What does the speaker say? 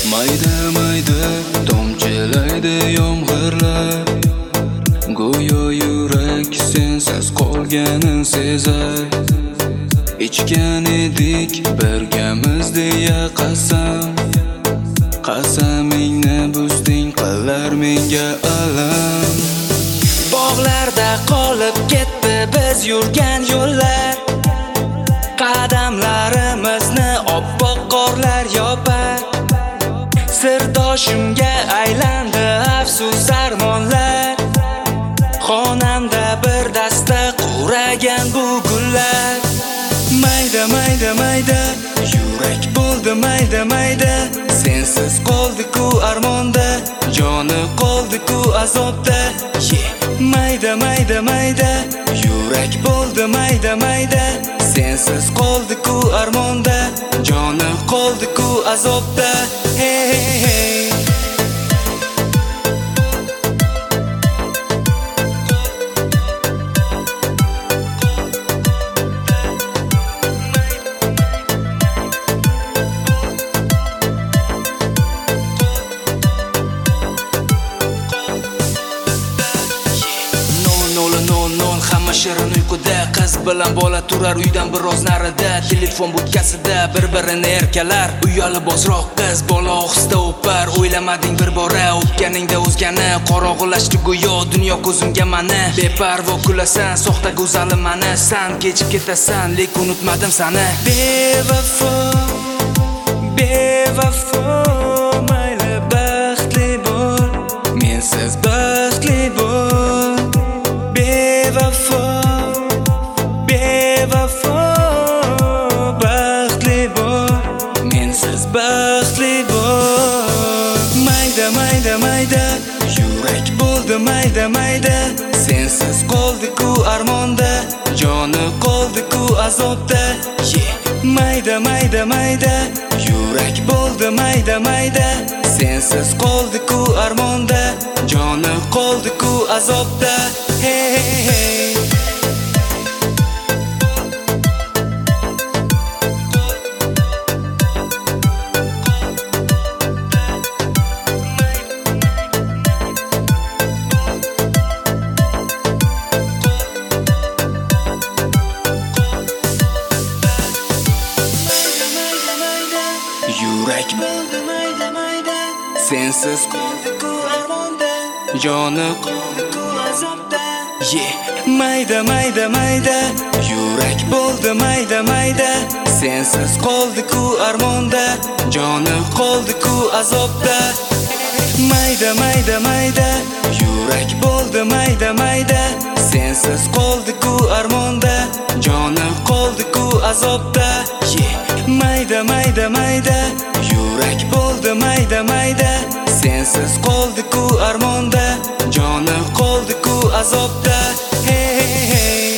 Mayda mayda tomchilaydi yomg'irlar, go'yo yurak sensiz qolganin sezay. Ichgan edik birgamiz deya qasam, qasamingni buzding qilar menga alam. Bog'larda qolib ketdi biz yurgan yo'llar, qadamlarimizni oppoq qorlar yopar. Sirdoshimga aylandi afsus armonlar, xonamda bir dasta quragan bu gullar. Mayda mayda mayda yurak bo'ldi mayda mayda, sensiz qoldi-ku armonda, joni qoldi-ku azobda. Mayda mayda mayda yurak bo'ldi mayda mayda, sensiz qoldi-ku armonda, joni qoldi-ku azobda. Hey hey hey. Hamma shirin uyquda, qiz bilan bola turar uydan biroz narida. Telefon budkasida bir-birini erkalar, uyalib ozroq qiz bola ohista o'par. O'ylamading bir bora o'pganingda o'zgani, qorong'ulashdi go'yo dunyo ko'zimga mani. Beparvo kulasan, soxta go'zalim mani, san kechib ketasan, lek unutmadim sani. Bevafo, bevafo, mayli baxtli bo'l, mensiz baxtli bo'l. Bevafo, bevafo, baxtli bo'l, mensiz baxtli bo'l. Mayda mayda mayda yurak bo'ldi mayda mayda, sensiz qoldi-ku armonda, joni qoldi-ku azobda. Mayda mayda mayda yurak bo'ldi mayda mayda, sensiz qoldi-ku armonda, joni qoldi-ku azobda. Hey hey hey. Yurak bo'ldi mayda mayda, sensiz qoldi-ku armonda, joni qoldi-ku azobda. Mayda mayda mayda yurak bo'ldi mayda mayda, sensiz qoldi-ku armonda, joni qoldi-ku azobda. Mayda mayda mayda yurak bo'ldi mayda mayda, sensiz qoldi-ku armonda, joni qoldi-ku azobda. Mayda mayda mayda yurak bo'ldi mayda mayda, sensiz qoldi-ku armonda, joni qoldi-ku azobda. Hey hey hey.